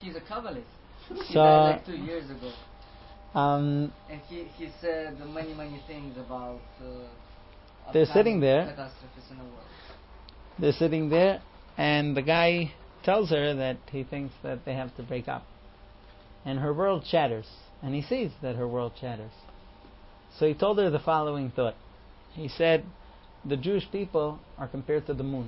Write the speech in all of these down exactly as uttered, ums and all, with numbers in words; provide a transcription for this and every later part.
He's a Kabbalist. He So, died like two years ago. Um, and he, he said many, many things about uh, they're sitting there. catastrophes in the world. They're sitting there, and the guy tells her that he thinks that they have to break up. And her world shatters, and he sees that her world shatters. So he told her the following thought. He said, the Jewish people are compared to the moon.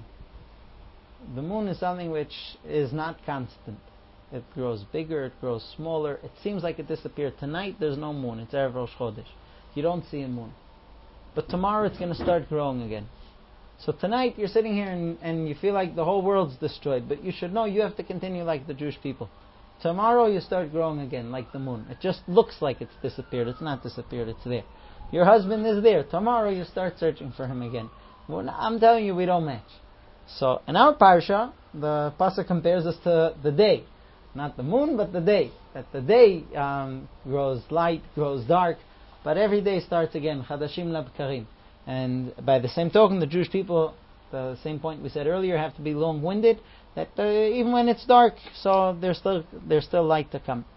The moon is something which is not constant. It grows bigger, it grows smaller. It seems like it disappeared. Tonight there's no moon. It's Erev Rosh Chodesh. You don't see a moon. But tomorrow it's going to start growing again. So tonight you're sitting here and, and you feel like the whole world's destroyed. But you should know you have to continue like the Jewish people. Tomorrow you start growing again like the moon. It just looks like it's disappeared. It's not disappeared. It's there. Your husband is there. Tomorrow you start searching for him again. Well, I'm telling you, we don't match. So in our parsha, the pasuk compares us to the day. Not the moon, but the day. That the day um, grows light, grows dark, but every day starts again. Chadashim labkarim. And by the same token, the Jewish people, the same point we said earlier, have to be long-winded. That uh, even when it's dark, so there's still there's still light to come.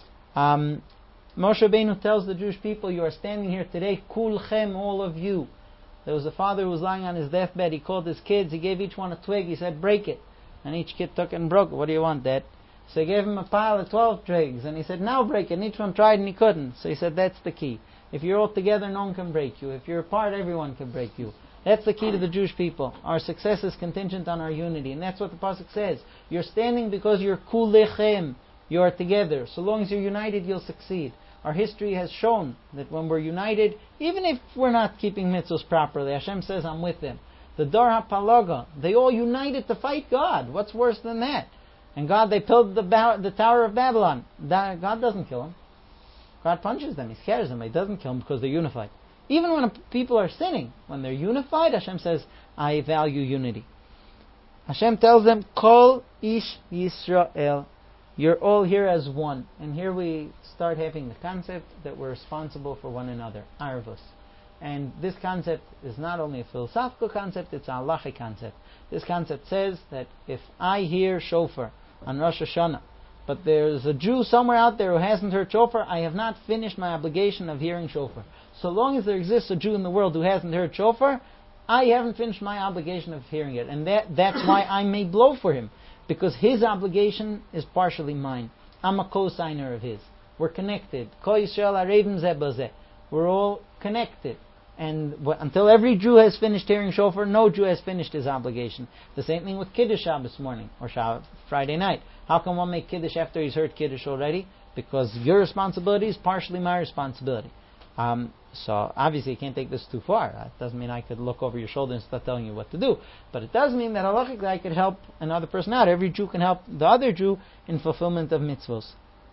Um, Moshe Rabbeinu tells the Jewish people, "You are standing here today, kulchem, all of you." There was a father who was lying on his deathbed. He called his kids. He gave each one a twig. He said, "Break it." And each kid took it and broke it. "What do you want, Dad?" So he gave him a pile of twelve twigs, and he said, "Now break it." And each one tried and he couldn't. So he said, "That's the key. If you're all together, no one can break you. If you're apart, everyone can break you." That's the key to the Jewish people. Our success is contingent on our unity. And that's what the pasuk says. You're standing because you're kulechem. You are together. So long as you're united, you'll succeed. Our history has shown that when we're united, even if we're not keeping mitzvahs properly, Hashem says, "I'm with them." The Dar HaPalaga, they all united to fight God. What's worse than that? And God, they built the, the Tower of Babylon. That, God doesn't kill them. God punches them. He scares them. He doesn't kill them because they're unified. Even when people are sinning, when they're unified, Hashem says, "I value unity." Hashem tells them, "Kol ish Yisrael." You're all here as one. And here we start having the concept that we're responsible for one another. Arvus. And this concept is not only a philosophical concept, it's a halachic concept. This concept says that if I hear shofar on Rosh Hashanah, but there's a Jew somewhere out there who hasn't heard shofar, I have not finished my obligation of hearing shofar. So long as there exists a Jew in the world who hasn't heard shofar, I haven't finished my obligation of hearing it. And that, that's why I may blow for him. Because his obligation is partially mine. I'm a co-signer of his. We're connected. Ko Yisrael Arevim Zeh Bazeh. We're all connected. And w- until every Jew has finished hearing shofar, no Jew has finished his obligation. The same thing with Kiddush Shabbos morning or Shabbos, Friday night. How can one make Kiddush after he's heard Kiddush already? Because your responsibility is partially my responsibility. Um, so obviously you can't take this too far. That doesn't mean I could look over your shoulder and start telling you what to do. But it does mean that halachically I could help another person out. Every Jew can help the other Jew in fulfillment of mitzvos.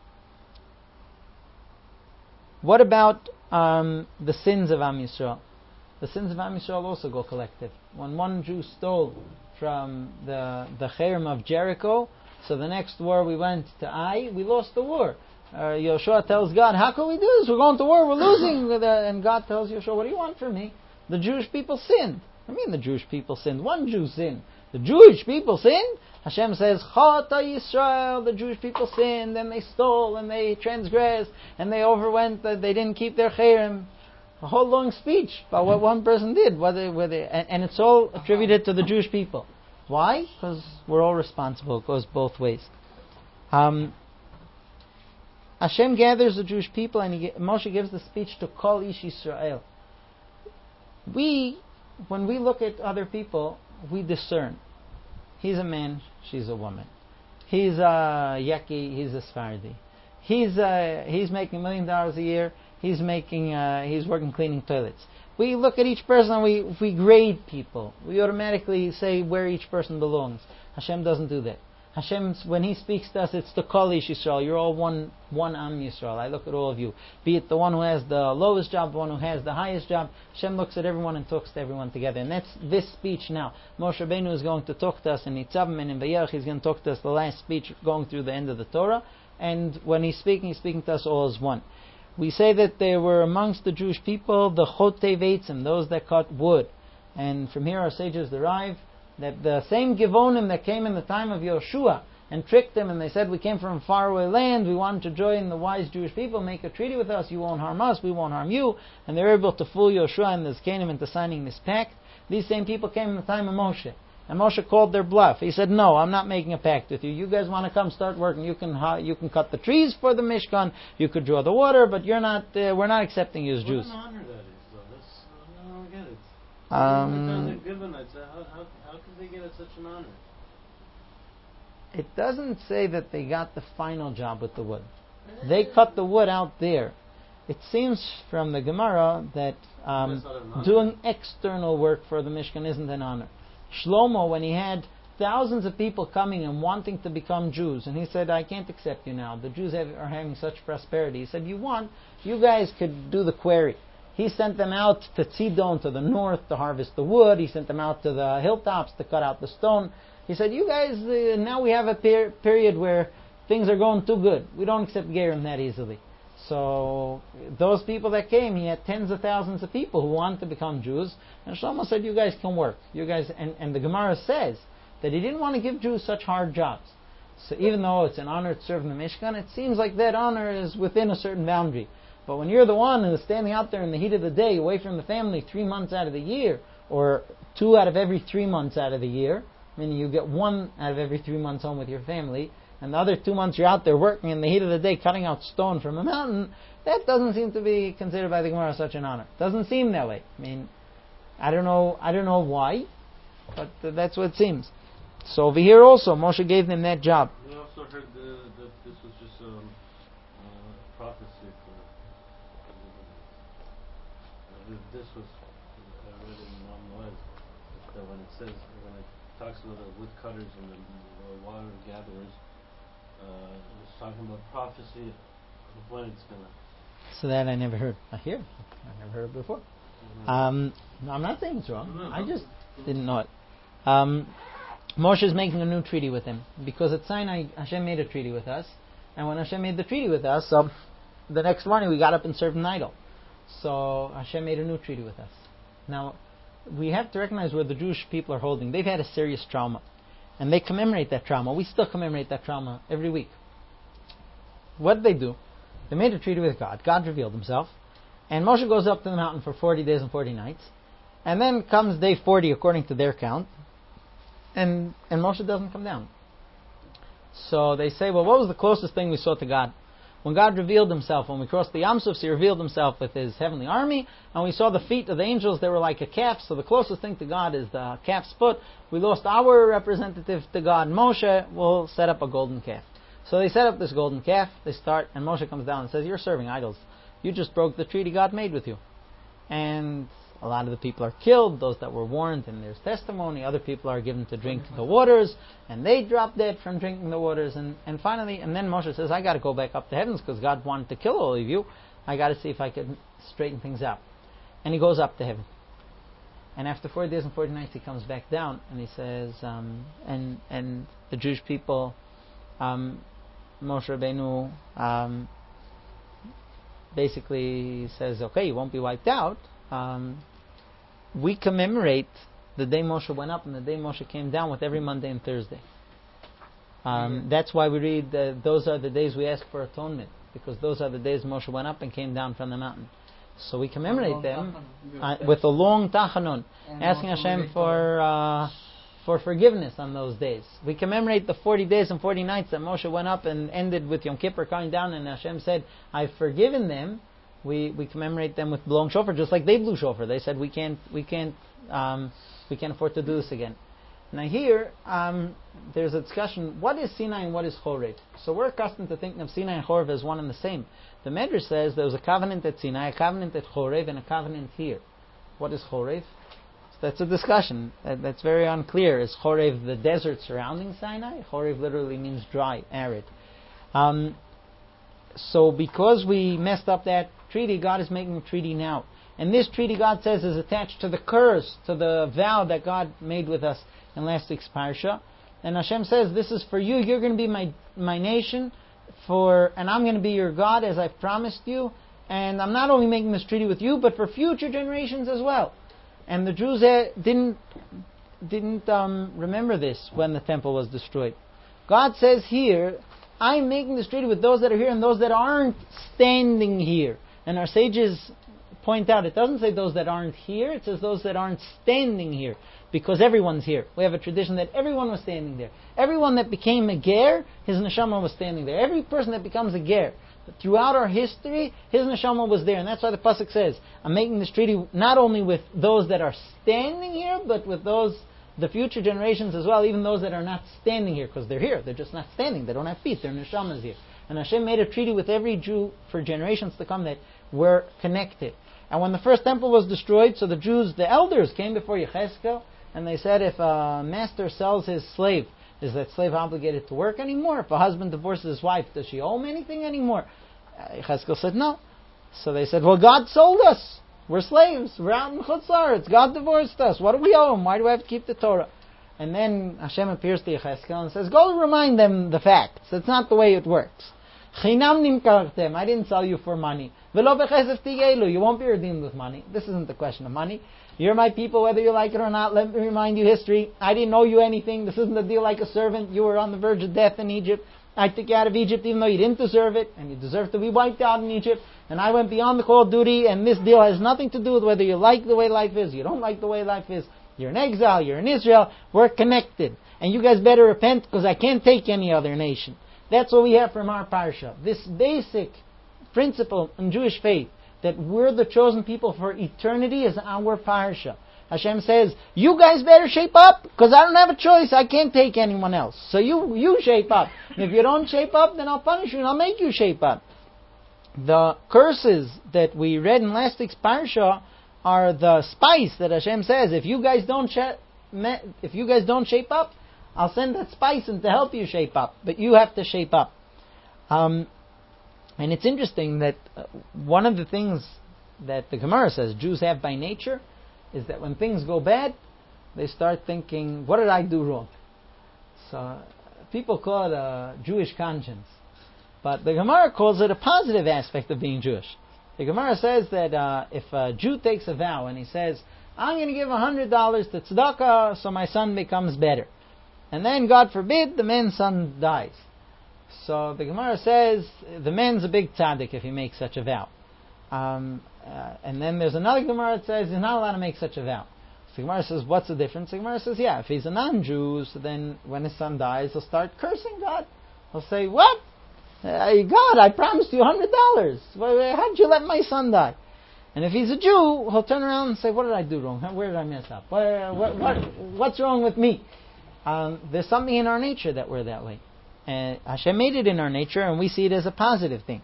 What about um, the sins of Am Yisrael? The sins of Am Yisrael also go collective. When one Jew stole from the the Cherem of Jericho, so the next war we went to Ai, we lost the war. Uh, Yoshua tells God, "How can we do this? We're going to war, we're losing." And God tells Yoshua, "What do you want from me? The Jewish people sinned." I mean the Jewish people sinned. One Jew sinned. The Jewish people sinned? Hashem says, "Chata Yisrael." The Jewish people sinned, and they stole, and they transgressed, and they overwent, they didn't keep their cherem. A whole long speech about what one person did. Whether, whether, and, and it's all attributed to the Jewish people. Why? Because we're all responsible. It goes both ways. Um... Hashem gathers the Jewish people, and he, Moshe gives the speech to Kol Ish Yisrael. We, when we look at other people, we discern. He's a man, she's a woman. He's a Yaki, he's a Sfardi. He's uh, he's making a million dollars a year. He's making uh, he's working cleaning toilets. We look at each person and we we grade people. We automatically say where each person belongs. Hashem doesn't do that. Hashem, when He speaks to us, it's the Kol Ish Yisrael. You're all one, one Am Yisrael. I look at all of you. Be it the one who has the lowest job, the one who has the highest job. Hashem looks at everyone and talks to everyone together. And that's this speech now. Moshe Rabbeinu is going to talk to us in Nitzavim and in Vayelech. He's going to talk to us the last speech going through the end of the Torah. And when He's speaking, He's speaking to us all as one. We say that there were amongst the Jewish people the Chotei Veitzim, those that cut wood. And from here our sages derive that the same Givonim that came in the time of Yoshua, and tricked them, and they said, we came from a faraway land, we wanted to join the wise Jewish people, make a treaty with us, you won't harm us, we won't harm you, and they were able to fool Yoshua and the Zkenim into signing this pact. These same people came in the time of Moshe, and Moshe called their bluff. He said, no, I'm not making a pact with you. You guys want to come start working, you can you can cut the trees for the Mishkan, you could draw the water, but you're not. Uh, we're not accepting you as What Jews. an honor that is, though. That's, I don't get it. Um, It's given. How, how, how could they get it such an honor? It doesn't say that they got the final job with the wood. They cut the wood out there. It seems from the Gemara that um, doing external work for the Mishkan isn't an honor. Shlomo, when he had thousands of people coming and wanting to become Jews, and he said, I can't accept you now. The Jews have, are having such prosperity. He said, you want, you guys could do the quarry. He sent them out to Tzidon, to the north, to harvest the wood. He sent them out to the hilltops to cut out the stone. He said, you guys, uh, now we have a per- period where things are going too good. We don't accept Gerim that easily. So those people that came, he had tens of thousands of people who wanted to become Jews. And Shlomo said, you guys can work. You guys, and, and the Gemara says that he didn't want to give Jews such hard jobs. So even though it's an honor to serve in the Mishkan, it seems like that honor is within a certain boundary. But when you're the one who's standing out there in the heat of the day, away from the family three months out of the year, or two out of every three months out of the year, meaning you get one out of every three months home with your family, and the other two months you're out there working in the heat of the day cutting out stone from a mountain, that doesn't seem to be considered by the Gemara such an honor. Doesn't seem that way. I mean, I don't know, I don't know why, but uh, that's what it seems. So over here also, Moshe gave them that job. We also heard the, that this was just a um, uh, prophecy for. Uh, this was uh, read in Moed that when it says when it talks about the woodcutters and the uh, water gatherers, uh, it's talking about prophecy of when it's gonna. So that I never heard. I hear. I never heard before. Mm-hmm. Um, no, I'm not saying it's wrong. No, no, I just no. didn't know it. Um, Moshe is making a new treaty with him because at Sinai Hashem made a treaty with us, and when Hashem made the treaty with us, so the next morning we got up and served an idol. So Hashem made a new treaty with us. Now we have to recognize where the Jewish people are holding. They've had a serious trauma, and they commemorate that trauma. We still commemorate that trauma every week. What did they do? They made a treaty with God. God revealed Himself, and Moshe goes up to the mountain for forty days and forty nights, and then comes day forty according to their count. And, and Moshe doesn't come down. So they say, well, what was the closest thing we saw to God? When God revealed Himself, when we crossed the Yam Suf, He revealed Himself with His heavenly army, and we saw the feet of the angels, they were like a calf, so the closest thing to God is the calf's foot. We lost our representative to God, Moshe, we'll set up a golden calf. So they set up this golden calf, they start, and Moshe comes down and says, you're serving idols. You just broke the treaty God made with you. And a lot of the people are killed, those that were warned, and there's testimony. Other people are given to drink the waters, and they drop dead from drinking the waters. And, and finally, and then Moshe says, I got to go back up to heavens because God wanted to kill all of you. I got to see if I can straighten things out. And he goes up to heaven. And after forty days and forty nights, he comes back down, and he says, um, and and the Jewish people, um, Moshe Rabbeinu, um, basically says, okay, you won't be wiped out. Um, we commemorate the day Moshe went up and the day Moshe came down with every Monday and Thursday. Um, mm-hmm. That's why we read uh, those are the days we ask for atonement, because those are the days Moshe went up and came down from the mountain. So we commemorate them uh, with a long tachanun, asking Hashem for uh, for forgiveness on those days. We commemorate the forty days and forty nights that Moshe went up and ended with Yom Kippur coming down, and Hashem said, I've forgiven them. We we commemorate them with blowing shofar, just like they blew shofar. They said we can't we can't um, we can't afford to do this again. Now here um, there's a discussion: what is Sinai and what is Chorev? So we're accustomed to thinking of Sinai and Chorev as one and the same. The Medrash says there was a covenant at Sinai, a covenant at Chorev, and a covenant here. What is Chorev? So that's a discussion. That, that's very unclear. Is Chorev the desert surrounding Sinai? Chorev literally means dry, arid. Um, so because we messed up that treaty, God is making a treaty now. And this treaty, God says, is attached to the curse, to the vow that God made with us in last week's parsha. And Hashem says, this is for you. You're going to be my my nation, for, and I'm going to be your God as I've promised you. And I'm not only making this treaty with you, but for future generations as well. And the Jews uh, didn't didn't um, remember this when the temple was destroyed. God says here, I'm making this treaty with those that are here and those that aren't standing here. And our sages point out, it doesn't say those that aren't here, it says those that aren't standing here. Because everyone's here. We have a tradition that everyone was standing there. Everyone that became a ger, his neshama was standing there. Every person that becomes a ger, throughout our history, his neshama was there. And that's why the pasuk says, I'm making this treaty not only with those that are standing here, but with those, the future generations as well, even those that are not standing here, because they're here. They're just not standing. They don't have feet. Their neshama is here. And Hashem made a treaty with every Jew for generations to come that were connected. And when the first temple was destroyed, so the Jews, the elders, came before Yechezkel, and they said, if a master sells his slave, is that slave obligated to work anymore? If a husband divorces his wife, does she owe him anything anymore? Uh, Yechezkel said, no. So they said, well, God sold us. We're slaves. We're out in Chutz La'aretz. God divorced us. What do we owe him? Why do we have to keep the Torah? And then Hashem appears to Yechezkel and says, go remind them the facts. That's not the way it works. Chinam nimkartem. I didn't sell you for money. Velo bechesef tigelu. You won't be redeemed with money. This isn't the question of money. You're my people, whether you like it or not. Let me remind you history. I didn't owe you anything. This isn't a deal like a servant. You were on the verge of death in Egypt. I took you out of Egypt even though you didn't deserve it, and you deserve to be wiped out in Egypt. And I went beyond the call of duty, and this deal has nothing to do with whether you like the way life is, you don't like the way life is. You're in exile, you're in Israel. We're connected. And you guys better repent, because I can't take any other nation. That's what we have from our parsha. This basic principle in Jewish faith, that we're the chosen people for eternity, is our parsha. Hashem says, you guys better shape up, because I don't have a choice. I can't take anyone else. So you you shape up. And if you don't shape up, then I'll punish you and I'll make you shape up. The curses that we read in last week's parsha are the spice that Hashem says, if you guys don't sh- if you guys don't shape up, I'll send that spice in to help you shape up. But you have to shape up. Um, and it's interesting that uh, one of the things that the Gemara says Jews have by nature is that when things go bad, they start thinking, what did I do wrong? So uh, people call it a Jewish conscience. But the Gemara calls it a positive aspect of being Jewish. The Gemara says that uh, if a Jew takes a vow and he says, I'm going to give one hundred dollars to tzedakah so my son becomes better. And then, God forbid, the man's son dies. So the Gemara says the man's a big tzaddik if he makes such a vow. Um, uh, and then there's another Gemara that says he's not allowed to make such a vow. So the Gemara says, what's the difference? The Gemara says, yeah, if he's a non-Jew, so then when his son dies, he'll start cursing God. He'll say, what? Uh, God, I promised you one hundred dollars. How did you let my son die? And if he's a Jew, he'll turn around and say, what did I do wrong? Where did I mess up? What, what, what, what's wrong with me? Um, there's something in our nature that we're that way. And Hashem made it in our nature, and we see it as a positive thing.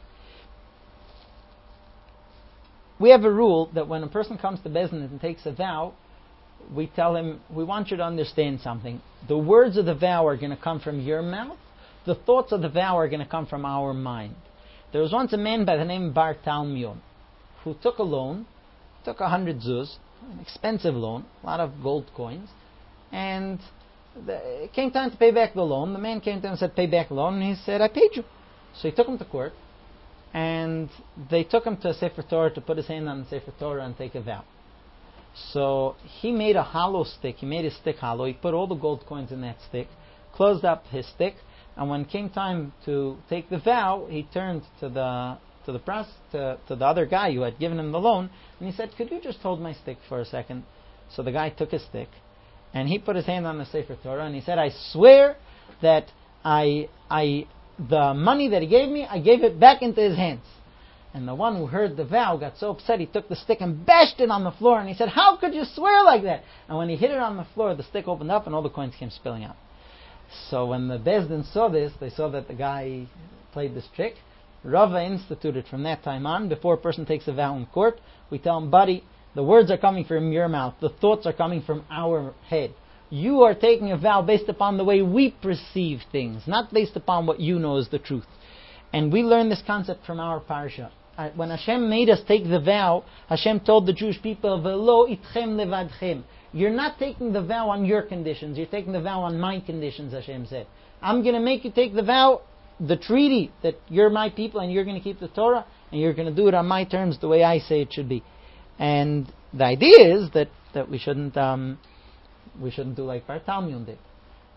We have a rule that when a person comes to Beis Din and takes a vow, we tell him, we want you to understand something. The words of the vow are going to come from your mouth. The thoughts of the vow are going to come from our mind. There was once a man by the name of Bar Talmion who took a loan, took a hundred zuz, an expensive loan, a lot of gold coins, and the, it came time to pay back the loan. The man came to him and said, pay back the loan, and he said, I paid you. So he took him to court, and they took him to a Sefer Torah to put his hand on the Sefer Torah and take a vow. So he made a hollow stick, he made his stick hollow, he put all the gold coins in that stick, closed up his stick, and when it came time to take the vow, he turned to the to the press, to, to the other guy who had given him the loan, and he said, could you just hold my stick for a second? So the guy took his stick, and he put his hand on the Sefer Torah, and he said, I swear that I, I, the money that he gave me, I gave it back into his hands. And the one who heard the vow got so upset, he took the stick and bashed it on the floor, and he said, how could you swear like that? And when he hit it on the floor, the stick opened up, and all the coins came spilling out. So when the Beis Din saw this, they saw that the guy played this trick. Rava instituted from that time on, before a person takes a vow in court, we tell him, buddy, the words are coming from your mouth, the thoughts are coming from our head. You are taking a vow based upon the way we perceive things, not based upon what you know is the truth. And we learn this concept from our parsha. When Hashem made us take the vow, Hashem told the Jewish people, Velo itchem levadchem. You're not taking the vow on your conditions, you're taking the vow on my conditions, Hashem said. I'm going to make you take the vow, the treaty, that you're my people and you're going to keep the Torah, and you're going to do it on my terms the way I say it should be. And the idea is that, that we shouldn't um, we shouldn't do like Bar Talmion did.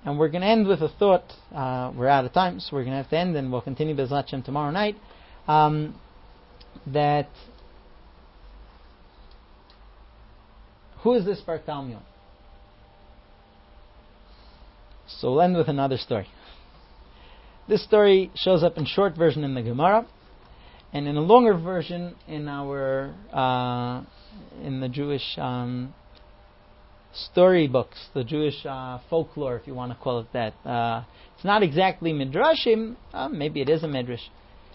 and we're going to end with a thought. Uh, we're out of time, so we're going to have to end, and we'll continue B'ezrat Hashem tomorrow night. Um, that who is this Bar Talmion? So we'll end with another story. This story shows up in short version in the Gemara, and in a longer version in our uh, in the Jewish um, storybooks, the Jewish uh, folklore, if you want to call it that. Uh, it's not exactly midrashim. Uh, maybe it is a midrash.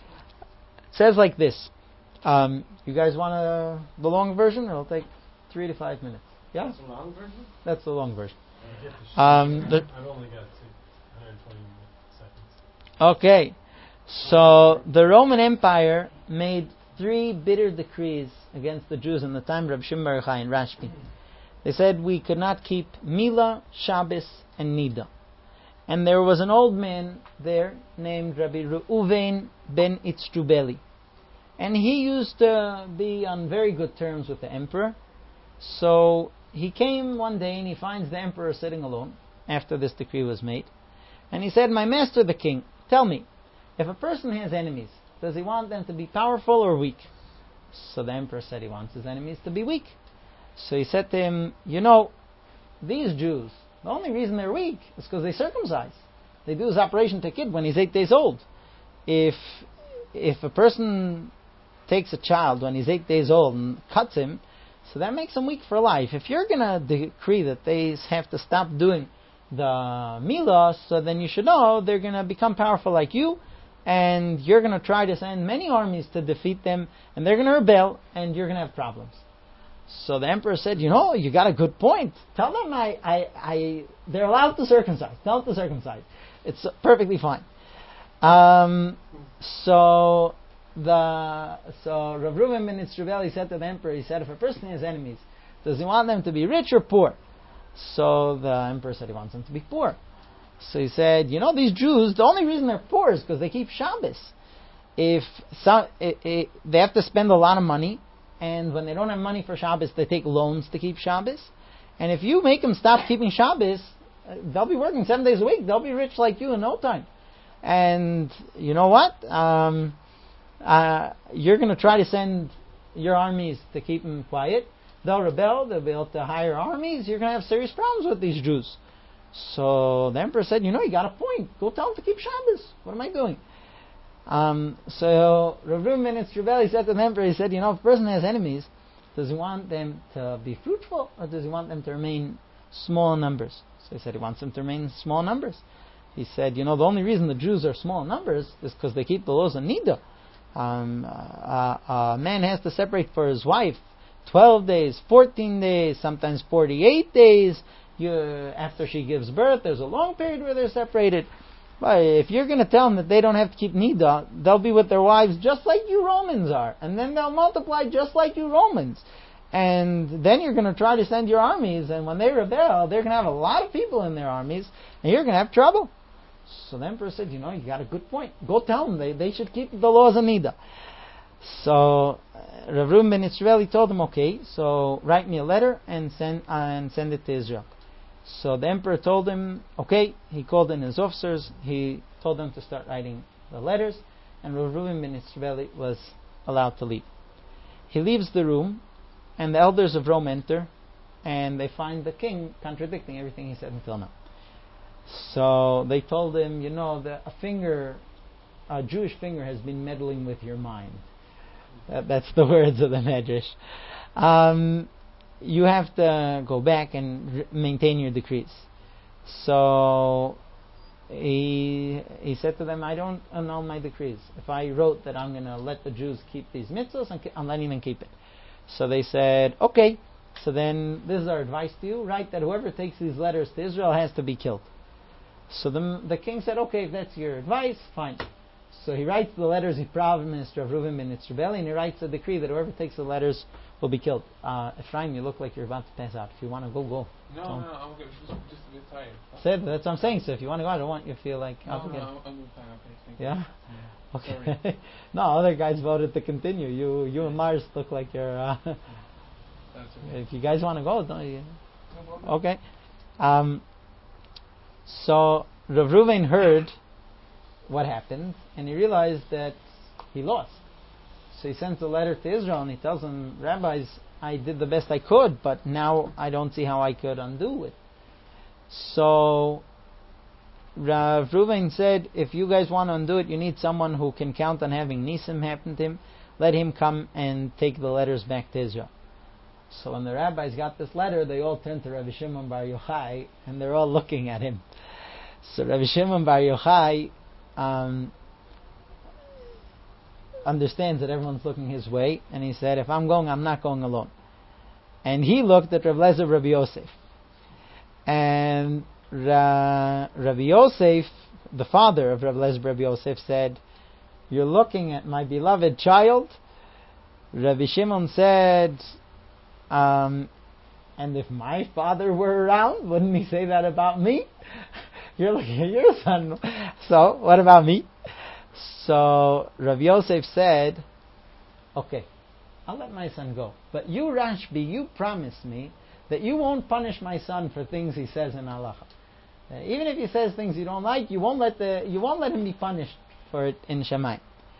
It says like this. Um, you guys want a, the long version, or it'll take three to five minutes? Yeah, That's the long version? that's the long version. Um, the, I've only got two, one hundred twenty seconds. Okay, so the Roman Empire made three bitter decrees against the Jews in the time of Rabbi Shimon Bar Yochai and Rashbi. They said we could not keep Mila, Shabbos, and Nida. And there was an old man there named Rabbi Reuven ben Itzrubeli. And he used to be on very good terms with the emperor. So he came one day and he finds the emperor sitting alone after this decree was made. And he said, "My master the king, tell me, if a person has enemies, does he want them to be powerful or weak?" So the emperor said he wants his enemies to be weak. So he said to him, "You know, these Jews, the only reason they're weak is because they circumcise. They do his operation to kid when he's eight days old. If if a person takes a child when he's eight days old and cuts him, so that makes him weak for life. If you're going to decree that they have to stop doing the milah, so then you should know they're going to become powerful like you, and you're going to try to send many armies to defeat them, and they're going to rebel, and you're going to have problems." So the emperor said, "You know, you got a good point. Tell them I, I, I they're allowed to circumcise. Tell them to circumcise. It's perfectly fine." Um, so the so Rav Reuven ben Itzrubeli said to the emperor, he said, "If a person has enemies, does he want them to be rich or poor?" So the emperor said he wants them to be poor. So he said, "You know, these Jews, the only reason they're poor is because they keep Shabbos. If some, it, it, they have to spend a lot of money, and when they don't have money for Shabbos, they take loans to keep Shabbos. And if you make them stop keeping Shabbos, they'll be working seven days a week. They'll be rich like you in no time. And you know what? Um, uh, you're going to try to send your armies to keep them quiet. They'll rebel. They'll be able to hire armies. You're going to have serious problems with these Jews." So the emperor said, "You know, you got a point. Go tell them to keep Shabbos. What am I doing?" Um, so Rav Reuven ben Itzrubeli said to the emperor, he said, "You know, if a person has enemies, does he want them to be fruitful, or does he want them to remain small in numbers?" So he said he wants them to remain small numbers. He said, "You know, the only reason the Jews are small in numbers is because they keep the laws of Nida. Um, uh, a man has to separate for his wife twelve days, fourteen days, sometimes forty-eight days. You, after she gives birth, there's a long period where they're separated. But if you're going to tell them that they don't have to keep Nida, they'll be with their wives just like you Romans are. And then they'll multiply just like you Romans. And then you're going to try to send your armies, and when they rebel, they're going to have a lot of people in their armies, and you're going to have trouble." So the emperor said, "You know, you got a good point. Go tell them they, they should keep the laws of Nida." So uh, Rav Reuven ben Itzrubeli told him, "Okay, so write me a letter and send uh, and send it to Israel." So the emperor told him, okay. He called in his officers. He told them to start writing the letters, and Rav Reuven ben Itzrubeli was allowed to leave. He leaves the room, and the elders of Rome enter, and they find the king contradicting everything he said until now. So they told him, "You know, the, a finger, a Jewish finger has been meddling with your mind." That, that's the words of the Medrash. Um, you have to go back and re- maintain your decrees. So he he said to them, "I don't annul my decrees. If I wrote that I'm going to let the Jews keep these mitzvahs, I'm letting them keep it." So they said, "Okay, so then this is our advice to you. Write that whoever takes these letters to Israel has to be killed." So the the king said, "Okay, if that's your advice, fine." So he writes the letters, he promised Rav Reuven ben Itzrubeli, and he writes a decree that whoever takes the letters will be killed. Uh, Ephraim, you look like you're about to pass out. If you want to go, go. No, Don't. no, I'm good. Just, just a bit tired. Said, that's what I'm saying. So if you want to go, I don't want you to feel like... No, obligated. no, I'm, I'm fine. Okay, thank Yeah? you. Yeah. Okay. No, other guys voted to continue. You you and Mars look like you're... Uh, That's okay. if you guys want to go, don't you? No problem. Okay. Um, So Rav Ruvain heard what happened, and he realized that he lost. So he sends a letter to Israel, and he tells them, Rabbis, I did the best I could, but now I don't see how I could undo it. So Rav Ruvain said, if you guys want to undo it, you need someone who can count on having Nisim happen to him. Let him come and take the letters back to Israel. So when the rabbis got this letter, they all turned to Rabbi Shimon Bar Yochai, and they're all looking at him. So Rabbi Shimon Bar Yochai um, understands that everyone's looking his way, and he said, if I'm going, I'm not going alone. And he looked at Rav Lezer Rabbi Yosef. And Ra- Rabbi Yosef, the father of Rav Lezer Rabbi Yosef, said, you're looking at my beloved child? Rabbi Shimon said, um, and if my father were around, wouldn't he say that about me? You're looking at your son. So, what about me? So, Rabbi Yosef said, okay, I'll let my son go. But you, Rashbi, you promise me that you won't punish my son for things he says in halacha. Uh, even if he says things you don't like, you won't let the you won't let him be punished for it in Shammai.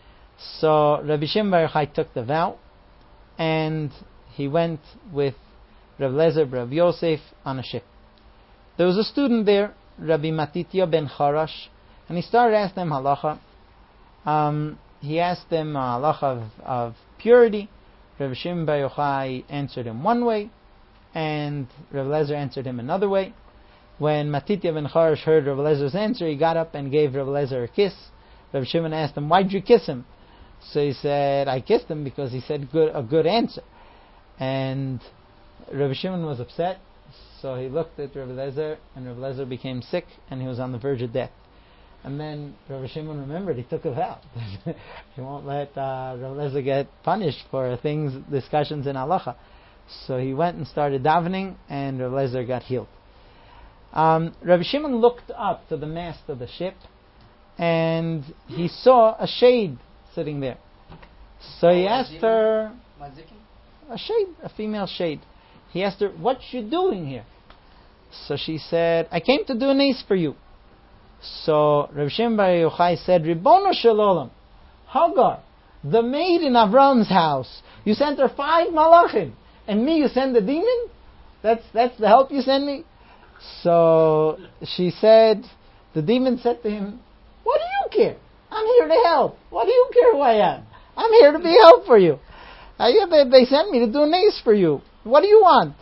So Rabbi Shimon Bar Yochai took the vow, and he went with Rav Lezer Rav Yosef on a ship. There was a student there, Rabbi Matitya ben Charash, and he started asking them halacha. Um, he asked them uh, halacha of, of purity. Rabbi Shimon Bar Yochai answered him one way, and Rav Lezer answered him another way. When Matitya ben Charash heard Rav Lezer's answer, he got up and gave Rav Lezer a kiss. Rav Shimon asked him, why'd you kiss him? So he said, I kissed him because he said good, a good answer. And Rav Shimon was upset, so he looked at Rav Lezer, and Rav Lezer became sick, and he was on the verge of death. And then Rav Shimon remembered he took a vow. He won't let uh, Rav Lezer get punished for things, discussions in halacha. So he went and started davening, and Rav Lezer got healed. Um, Rav Shimon looked up to the mast of the ship, and he saw a shade sitting there. So he asked her, a shade, a female shade. He asked her, what you doing here? So she said, I came to do an ace for you. So Rav Shimon Bar Yochai said, Ribono shel olam, Hagar, the maid in Avram's house, you sent her five malachim, and me you send a demon? That's that's the help you send me? So she said, the demon said to him, what do you care? I'm here to help. What do you care who I am? I'm here to be help for you. Uh, yeah, they, they sent me to do an ace for you. What do you want?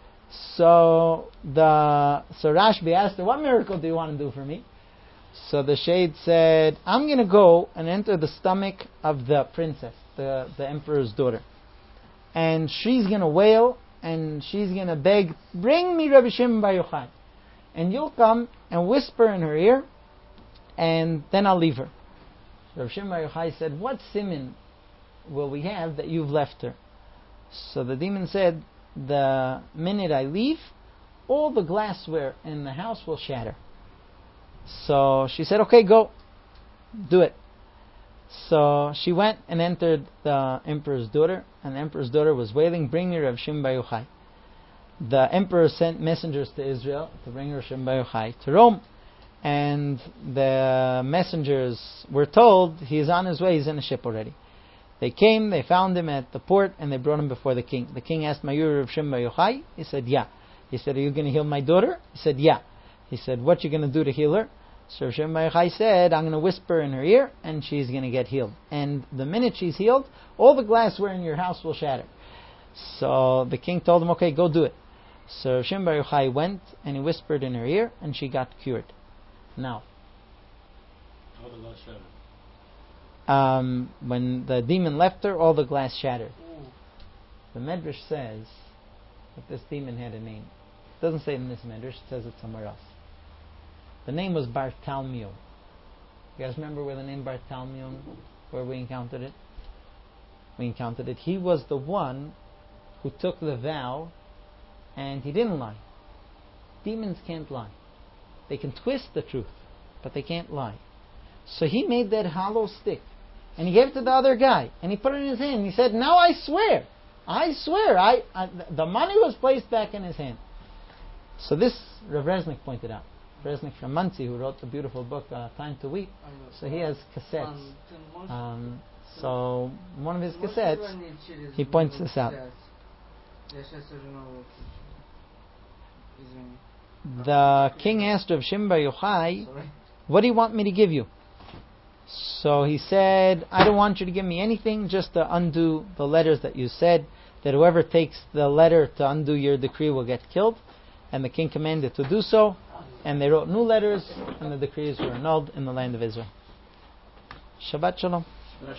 So the so Rashbi asked her, what miracle do you want to do for me? So the shade said, I'm going to go and enter the stomach of the princess, the, the emperor's daughter. And she's going to wail, and she's going to beg, bring me Rabbi Shimon Bar Yochai. And you'll come and whisper in her ear, and then I'll leave her. So Rabbi Shimon Bar Yochai said, what siman will we have that you've left her? So the demon said, the minute I leave, all the glassware in the house will shatter. So she said, okay, go. Do it. So she went and entered the emperor's daughter, and the emperor's daughter was wailing, bring me Rav Shimon Bar Yochai. The emperor sent messengers to Israel to bring Rav Shimon Bar Yochai to Rome, and the messengers were told he's on his way, he's in a ship already. They came, they found him at the port, and they brought him before the king. The king asked, Mayur Rav Shimon Bar Yochai? He said, yeah. He said, are you going to heal my daughter? He said, yeah. He said, what you going to do to heal her? So Rav Shimon Bar Yochai said, I'm going to whisper in her ear, and she's going to get healed. And the minute she's healed, all the glassware in your house will shatter. So the king told him, okay, go do it. So Rav Shimon Bar Yochai went, and he whispered in her ear, and she got cured. Now, How the glass shattered? um, when the demon left her, all the glass shattered. The Medrash says that this demon had a name. It doesn't say it in this Medrash, it says it somewhere else. The name was Bartalmion. You guys remember where the name Bartalmion, where we encountered it? We encountered it. He was the one who took the vow, and he didn't lie. Demons can't lie. They can twist the truth, but they can't lie. So he made that hollow stick, and he gave it to the other guy, and he put it in his hand. And he said, now I swear, I swear, I, I the money was placed back in his hand. So this Rav Resnick pointed out. Resnick from Muncie, who wrote the beautiful book uh, Time to Weep. So he has cassettes. Um, so one of his cassettes, he points this out. The king asked of Shimba Yochai, "What do you want me to give you?" So he said, "I don't want you to give me anything, just to undo the letters that you said, that whoever takes the letter to undo your decree will get killed." And the king commanded to do so, and they wrote new letters, and the decrees were annulled in the land of Israel. Shabbat Shalom.